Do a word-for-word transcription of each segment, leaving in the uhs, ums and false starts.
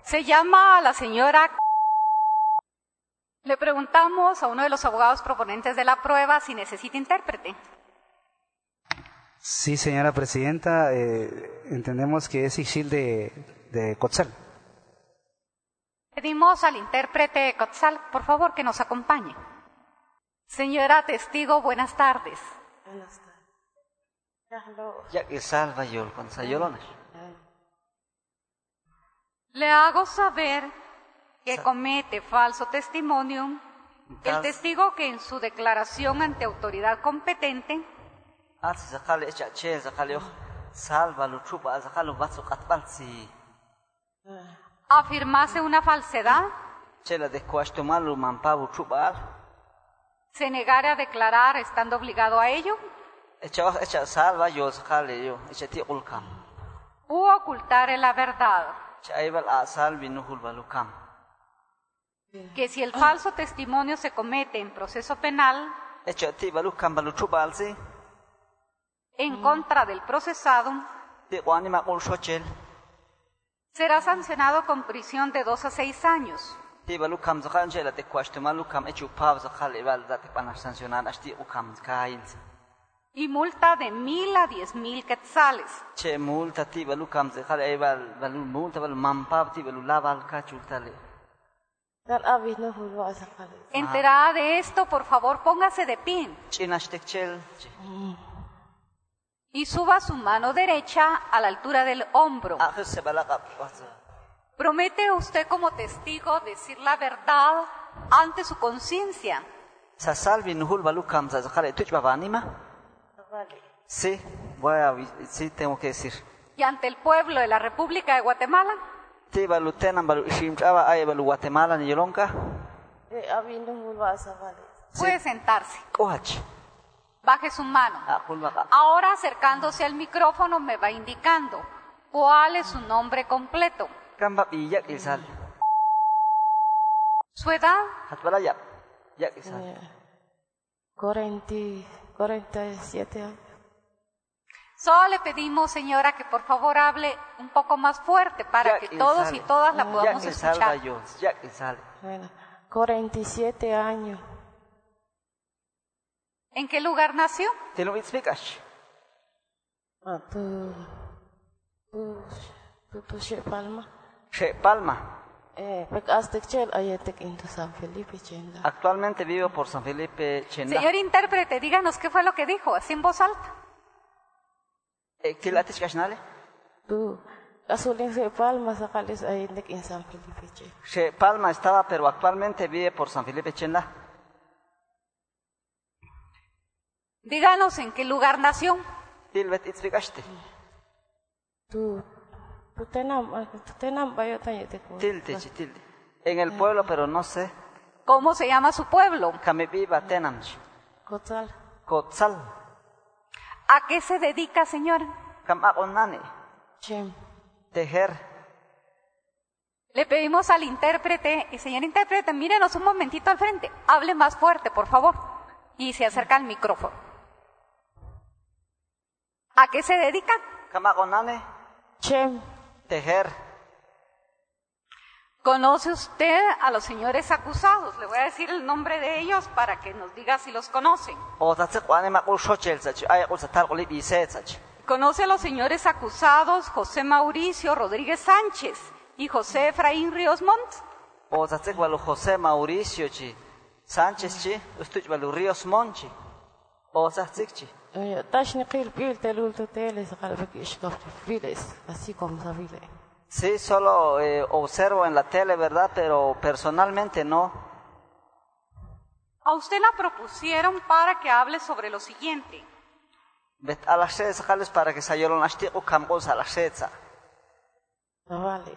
Se llama a la señora. Le preguntamos a uno de los abogados proponentes de la prueba si necesita intérprete. Sí, señora presidenta, eh, entendemos que es Ixil de, de Cotzal. Pedimos al intérprete Cotzal, por favor, que nos acompañe. Señora testigo, buenas tardes. Buenas tardes. Ya que salva yo con sayolones. Le hago saber que comete falso testimonio el testigo que en su declaración ante autoridad competente Así sacale echa che sacale salva lo chupa sacalo vaso catbalsi. afirmase una falsedad, Chela de cuasto malo mampabu chupa. se negara a declarar estando obligado a ello, Echa echa salva yo sacale yo echa ti ulkam. u ocultare la verdad, Chaibal a salvi nuhul balukam. que si el falso testimonio se comete en proceso penal Echa ti balukam balu chupa alsi. en contra del procesado, Ti wani ma ul shochel. será sancionado con prisión de dos a seis años Ti balukam zakan chela de cuasto malukam echu pav zakale bal date pana sancionar asti ukam kain. y multa de mil a diez mil quetzales. Che multa ti balukam zakale bal balu multa bal mampav ti balu laval kachultale. Dar abis no hulwa sakale. Enterada de esto, por favor, póngase de pie Chinashtek chel. y suba su mano derecha a la altura del hombro. Akhir se balaka. ¿Promete usted como testigo decir la verdad ante su conciencia? Sa salvi nuhul balukam zakale tuch babanima. Vale. Sí, voy a sí tengo que decir. Y ante el pueblo de la República de Guatemala, Ti balu tenam balu ishimchaba ay balu Guatemala ni yolonka. Eh, abis no hulwa sakale. puede sentarse. Kohach. Baje su mano. Akul baka. Ahora, acercándose al micrófono, me va indicando cuál es su nombre completo, Kamba iyak isal. su edad, Hatbala yak. Yak isal. Eh, cuarenta, cuarenta y siete años. Solo le pedimos, señora, que por favor hable un poco más fuerte para Ya que todos y sale. todas la podamos Yak isal escuchar. yo. Yak isal. Bueno, cuarenta y siete años. ¿En qué lugar nació? Ti lo speakash. Ah, tú, tú, tú, tú, She Palma. She Palma. Eh, pecaste chel ayetek into San Felipe chenda. Actualmente vivo por San Felipe Chenda. Señor intérprete, díganos qué fue lo que dijo, así en voz alta. Kilatish kashnale. Tú, asulin She Palma sakales ayetek in San Felipe chenda. She Palma estaba, pero actualmente vive por San Felipe Chenda. Díganos en qué lugar nació. Tilbet itzvikashte. Tú, tú tenam, tú tenam bayota ayetek. Tilde, tilde. En el pueblo, pero no sé. ¿Cómo se llama su pueblo? Kamebiba tenamch. Cotal. Kotzal. ¿A qué se dedica, señora? Kamakonane. Chem. Tejer. Le pedimos al intérprete, y señor intérprete, mírenos un momentito al frente, hable más fuerte, por favor, y se acerca al micrófono. ¿A qué se dedica? Kamakonane. Chem. Tejer. ¿Conoce usted a los señores acusados? Le voy a decir el nombre de ellos para que nos diga si los conocen. O tatsik wane makul shochel sach. Ay ul satal qulib iset sach. Conoce a los señores acusados José Mauricio Rodríguez Sánchez y José Efraín Ríos Montt. O tatsik balu José Mauricio chi. Sánchez chi. Ustuch balu Ríos Monchi. O tatsik chi. Eh, tashni qil pil telul tutele sakalbek ishkaf files, así como sabile. Sí, solo eh, observo en la tele, ¿verdad? Pero personalmente no. A usted la propusieron para que hable sobre lo siguiente. Bet a las seis sacales para que sayolon ashtiqu kamqos a las seis. Vale.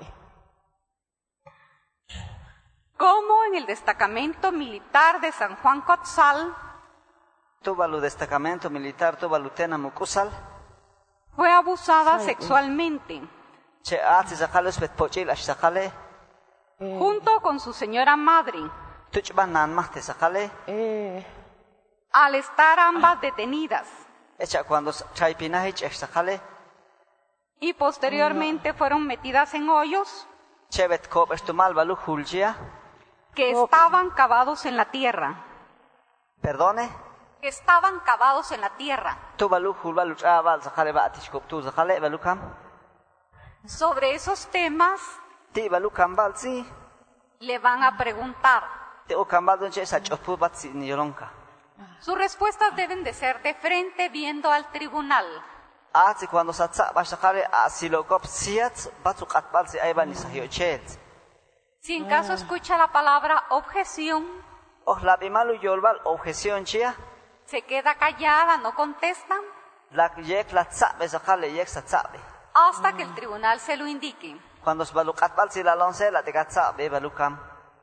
¿Cómo en el destacamento militar de San Juan Cotzal Tuva lu destacamento militar, tuva lutena mukusal. fue abusada sexualmente Che ati sacales bet pochil ash sacale. junto con su señora madre, Tuchban nan mahte sacale. Eh, al estar ambas detenidas, Echa cuando chaipinahich ash sacale. y posteriormente fueron metidas en hoyos Chevet kop estumal balu hulchia. que estaban cavados en la tierra, Perdone. que estaban cavados en la tierra. Tu balu hul balu chabal zakhale baatish kop tu zakhale balu kam. Sobre esos temas Ti balu kam bal si. le van a preguntar. Te o kam bal donche sa chopu bat si ni yolonka. Sus respuestas deben de ser de frente viendo al tribunal. Ati cuando sa tsa ba zakhale asilo kop siat batu qat bal si ayban sahio chet. Si en caso escucha la palabra objeción, Oh la bimalu yolbal objeción chia. se queda callada, no contestan, La yek la tsa be zakhale yek sa tsa be. hasta que el tribunal se lo indique. Cuando se balu qat bal si la lonce la te tsa be balu kam.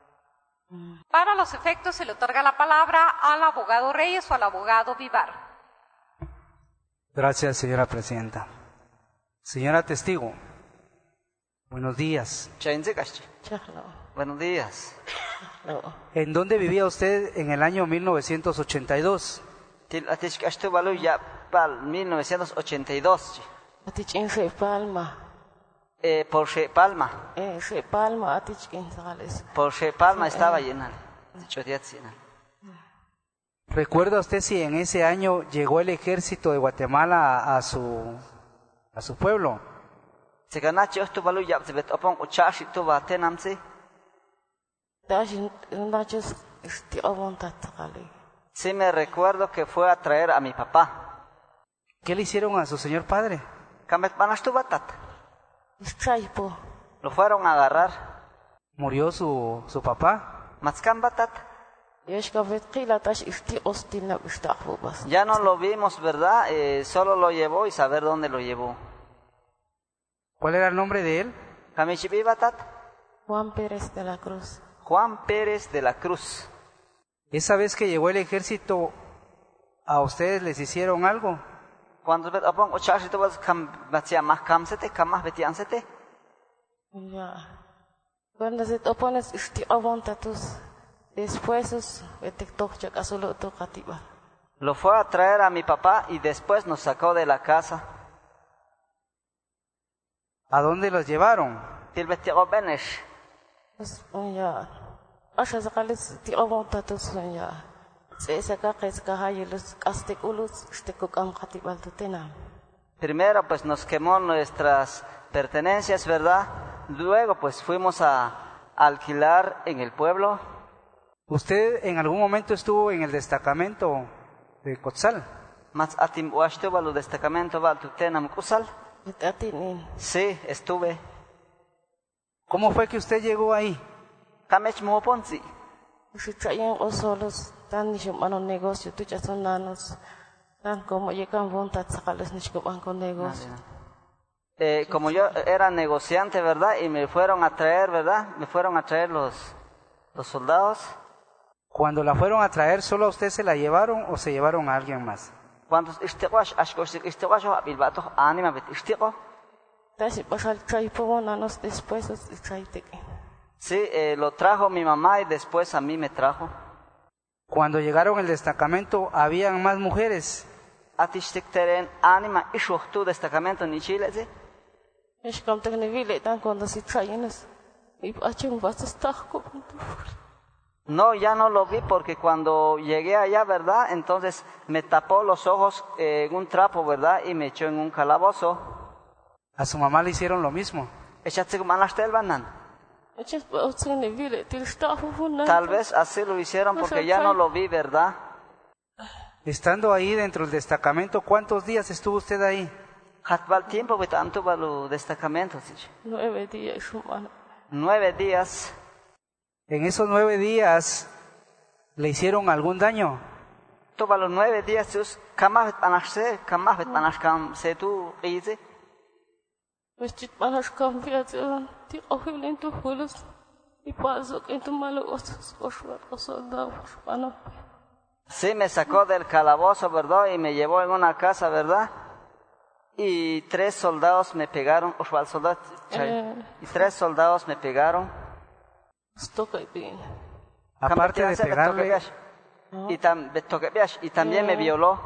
Para los efectos se le otorga la palabra al abogado Reyes o al abogado Vivar. Gracias, señora presidenta. Señora testigo, buenos días. Chainze kashi. Chaklo. Buenos días. No. ¿En dónde vivía usted en el año mil novecientos ochenta y dos? Til atish kashtu balu ya pal mil novecientos ochenta y dos. Atichin se palma. Eh, Porsche Palma. Eh, se palma atichin sales. Porsche Palma estaba llena. Chotiatzina. ¿Recuerda usted si en ese año llegó el ejército de Guatemala a, a su a su pueblo? Se ganachi ostu balu ya tibet opon uchashi tu ba tenamsi. Dashin nachos este avontat sale. Sí me recuerdo que fue a traer a mi papá. ¿Qué le hicieron a su señor padre? Kamet banastu batat. Chaipo. Lo fueron a agarrar. ¿Murió su, su papá? Matskan batat. Yeshkavet qilatash isti ostina bistaqo bas. Ya no lo vimos, ¿verdad? Eh, solo lo llevó y saber dónde lo llevó. ¿Cuál era el nombre de él? Kamichibi batat. Juan Pérez de la Cruz. Juan Pérez de la Cruz. Esa vez que llegó el ejército, ¿a ustedes les hicieron algo? Cuando bet opon uchashi tu bas kam batia mah kamsete kamah betiansete. Ya. Cuando se te opones isti avontatus. Después es vetektok chakasolo tokatiba. Lo fue a traer a mi papá y después nos sacó de la casa. ¿A dónde los llevaron? Til betiago benesh. Pues ya. Asha saqales ti avontatus ya. Se saca que es cahayelos casteculos estekokam katibal tutena. Primero pues nos quemó nuestras pertenencias, ¿verdad? Luego pues fuimos a alquilar en el pueblo. ¿Usted en algún momento estuvo en el destacamento de Cotzal? Mas atim uashtu balu destacamento bal tutenam kusal. Betatinin. Sí, estuve. ¿Cómo fue que usted llegó ahí? Kamech muponzi. Si traían o solos tan ni mano negocio tu ya son nanos. Tan como llegan vontat saqales ni chikoban con negocio. Eh, como yo era negociante, ¿verdad? Y me fueron a traer, ¿verdad? Me fueron a traer los, los soldados. Cuando la fueron a traer, ¿solo a usted se la llevaron o se llevaron a alguien más? Cuando istiqash ashkoshik istiqash bilbato anima bet istiqo. Tashi pasal chaipo nanos después es chaiteke. Sí, eh, lo trajo mi mamá y después a mí me trajo. Cuando llegaron al destacamento, ¿habían más mujeres? Atishtik teren anima ishuhtu destacamento ni Chile, ¿sí? Es como te nevile tan cuando si traíanos. Y pachun vas a estar con No, ya no lo vi porque cuando llegué allá, ¿verdad? Entonces me tapó los ojos eh, en un trapo, ¿verdad? Y me echó en un calabozo. A su mamá le hicieron lo mismo. Tal vez así lo hicieron porque ya no lo vi, ¿verdad? Estando ahí dentro del destacamento, ¿cuántos días estuvo usted ahí? Hatbal tiempo tanto balu destacamento, ¿sí? Nueve días, humano. Nueve días. En esos nueve días, ¿le hicieron algún daño? Toba los nueve días, sus kamah anashse, kamah anashkam se tu ize. Pues chit anashkam fiatun, ti ohilen tu hulos. Y paso que tu malo osos oshwar soldados, mano. Sí, me sacó del calabozo, ¿verdad? Y me llevó en una casa, ¿verdad? Y tres soldados me pegaron, Oswald soldados, y tres soldados me pegaron. Aparte de pegarle, y, tam, y también me violó.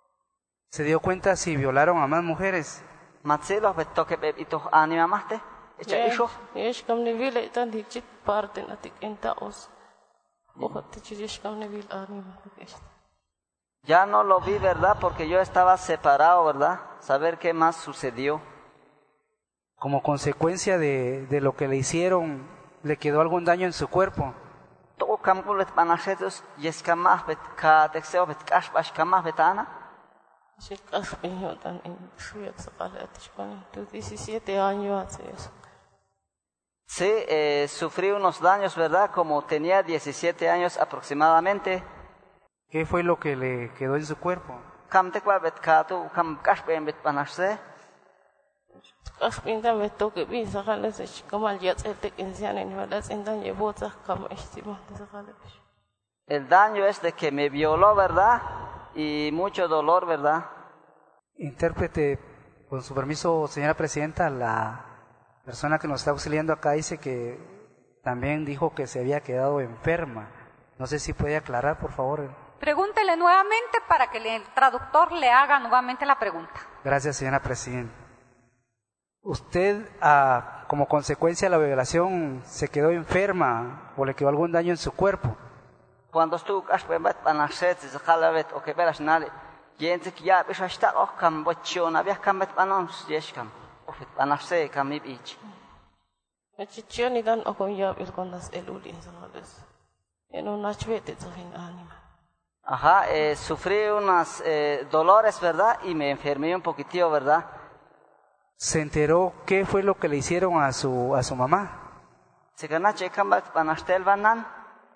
¿Se dio cuenta si violaron a más mujeres? Echa isho. Yesh kam ne vil tan dichit parte na tik enta os. Ojo te yesh kam ne vil anima. Ya no lo vi, ¿verdad? Porque yo estaba separado, ¿verdad? Saber qué más sucedió. Como consecuencia de, de lo que le hicieron, ¿le quedó algún daño en su cuerpo? Todo campo les panajetos y es que más bet ka texeo bet cash bash kamah betana. Sí, casi yo tan en suya sacalas con diecisiete años hace eso. Sí, eh, sufrí unos daños, ¿verdad? Como tenía diecisiete años aproximadamente. ¿Qué fue lo que le quedó en su cuerpo? Kam tekwa bet ka tu kam cash ben bet panashse. Casi pinta me toque bien sacalas como al ya se te quincean en verdad en daño botas como estima de sacalas. El daño es de que me violó, ¿verdad? Y mucho dolor, ¿verdad? Intérprete, con su permiso, señora presidenta, la persona que nos está auxiliando acá dice que también dijo que se había quedado enferma. No sé si puede aclarar, por favor. Pregúntele nuevamente para que el traductor le haga nuevamente la pregunta. Gracias, señora presidenta. ¿Usted, ah, como consecuencia de la violación, se quedó enferma o le quedó algún daño en su cuerpo? Cuando estuvo cash ben bet panashse se jalabet o que veras nale. Yentik ya bishashta o kam bochona había kam bet panons yeshkam. O bet panashse kam ibich. Chichioni dan o con ya bir con las elulin sacalas. En una chvete en anima. Ajá, eh, sufrí unos eh, dolores, ¿verdad? Y me enfermé un poquitillo, ¿verdad? ¿Se enteró qué fue lo que le hicieron a su, a su mamá? Se ganache kam bet panashtel banan.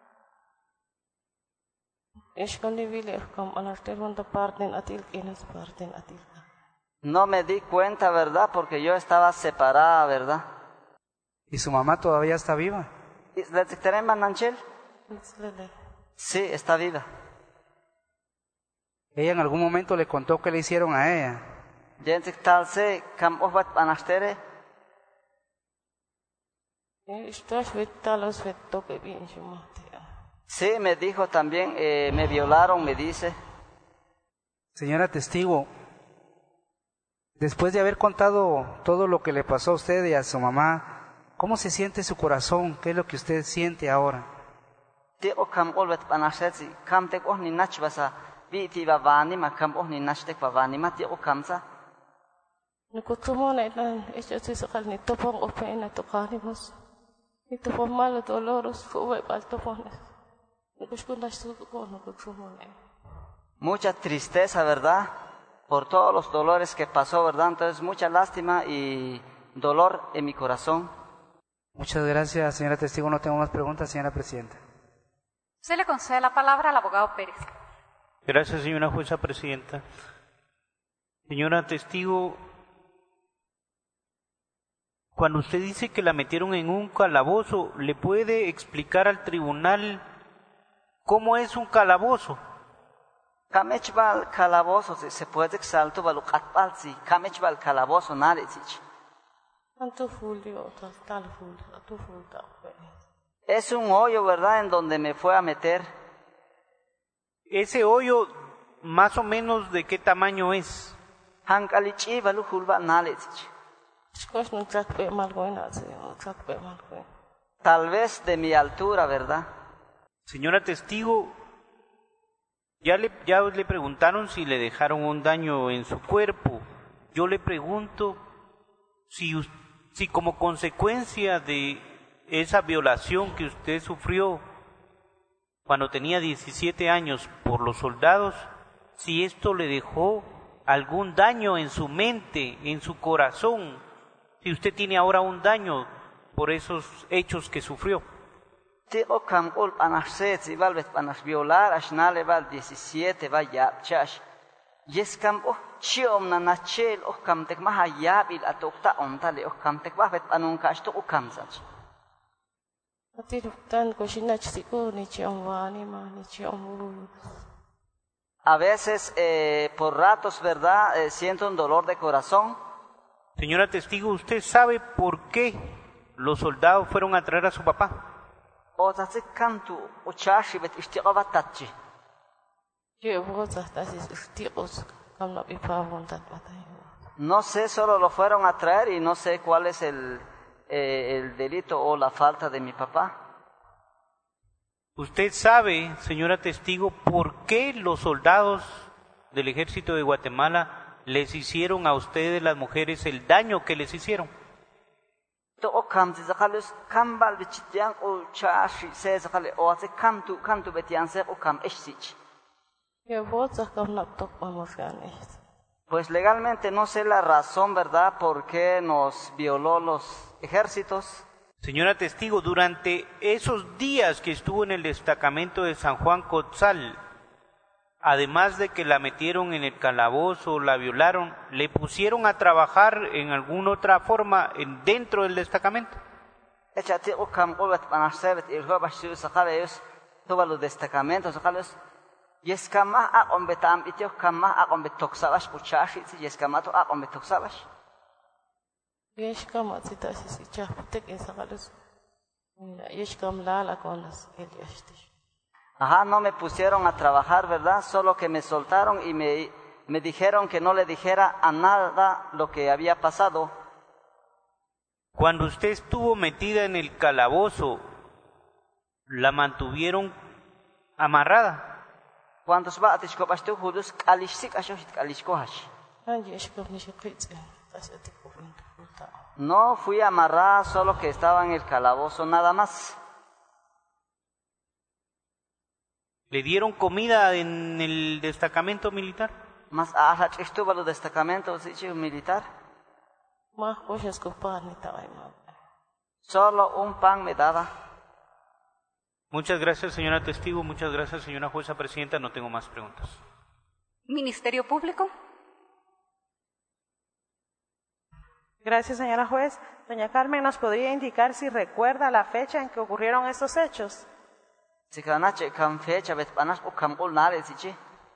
No me di cuenta, ¿verdad? Porque yo estaba separada, ¿verdad? ¿Y su mamá todavía está viva? Sí, está viva. ¿Ella en algún momento le contó qué le hicieron a ella? Sí, me dijo también, eh, me violaron, me dice. Señora testigo, después de haber contado todo lo que le pasó a usted y a su mamá, ¿cómo se siente su corazón? ¿Qué es lo que usted siente ahora? Mucha tristeza, ¿verdad? Por todos los dolores que pasó, ¿verdad? Entonces, mucha lástima y dolor en mi corazón. Muchas gracias, señora testigo. No tengo más preguntas, señora presidenta. Se le concede la palabra al abogado Pérez. Gracias, señora jueza presidenta. Señora testigo, cuando usted dice que la metieron en un calabozo, ¿le puede explicar al tribunal cómo es un calabozo? Kamechbal calabozo se puede exaltar balucatbal si kamechbal calabozo nada es. Es un hoyo, ¿verdad? En donde me fue a meter. Ese hoyo, más o menos, ¿de qué tamaño es? Hankalichi balukulba nada es. Tal vez de mi altura, ¿verdad? Señora testigo, ya le, ya le preguntaron si le dejaron un daño en su cuerpo. Yo le pregunto si, si como consecuencia de esa violación que usted sufrió cuando tenía diecisiete años por los soldados, si esto le dejó algún daño en su mente, en su corazón, si usted tiene ahora un daño por esos hechos que sufrió. Tico camul panashset y valvet panash violar ashnale val diecisiete va ya chash. Yes campo chiom na nachel o camtek maha yabil atokta ontale o camtek valvet panun kash to kamsach. A veces, eh, por ratos, ¿verdad? Eh, siento un dolor de corazón. Señora testigo, ¿usted sabe por qué los soldados fueron a traer a su papá? No sé, solo lo fueron a traer y no sé cuál es el, eh, el delito o la falta de mi papá. ¿Usted sabe, señora testigo, por qué los soldados del ejército de Guatemala les hicieron a ustedes, las mujeres, el daño que les hicieron? Pues legalmente no sé la razón, ¿verdad?, por qué nos violó los ejércitos. Señora testigo, durante esos días que estuvo en el destacamento de San Juan Cotzal, además de que la metieron en el calabozo, la violaron, ¿le pusieron a trabajar en alguna otra forma en, dentro del destacamento? Los destacamentos, y es que más a hombre tam y tío que más a hombre toxabas puchashi y es que más a hombre toxabas. Y es que más si te haces y chapte que sagalos. Y es que la la con las eliastes. Ajá, no me pusieron a trabajar, ¿verdad? Solo que me soltaron y me me dijeron que no le dijera a nada lo que había pasado. Cuando usted estuvo metida en el calabozo, ¿la mantuvieron amarrada? Cuando se va a descubrir tú judíos kalishik ashoshit kalishkohash. No fui amarrada, solo que estaba en el calabozo nada más. ¿Le dieron comida en el destacamento militar? Más ahora estuvo en el destacamento militar. Solo un pan me daba. Muchas gracias, señora testigo. Muchas gracias, señora jueza presidenta. No tengo más preguntas. Ministerio Público. Gracias, señora juez. Doña Carmen, ¿nos podría indicar si recuerda la fecha en que ocurrieron estos hechos? Si kana che kam fecha vet panas o kam ol nare siche.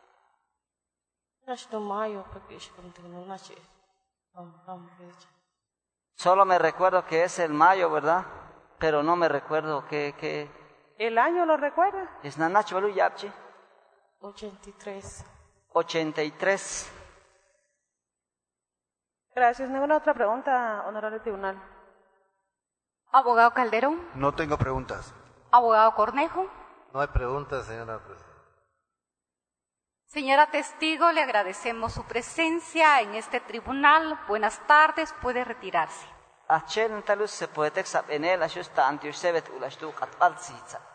Solo me recuerdo que es el mayo, ¿verdad? Pero no me recuerdo que que ¿El año lo recuerda? Es nanach balu yapche. ochenta y tres. ochenta y tres. Gracias. ¿Ninguna otra pregunta, honorable tribunal? Abogado Calderón. No tengo preguntas. Abogado Cornejo. No hay preguntas, señora presidenta. Señora testigo, le agradecemos su presencia en este tribunal. Buenas tardes, puede retirarse. Achel talus se puede texap en él, ashus ta antiusebet ulashtu katpal sitsa.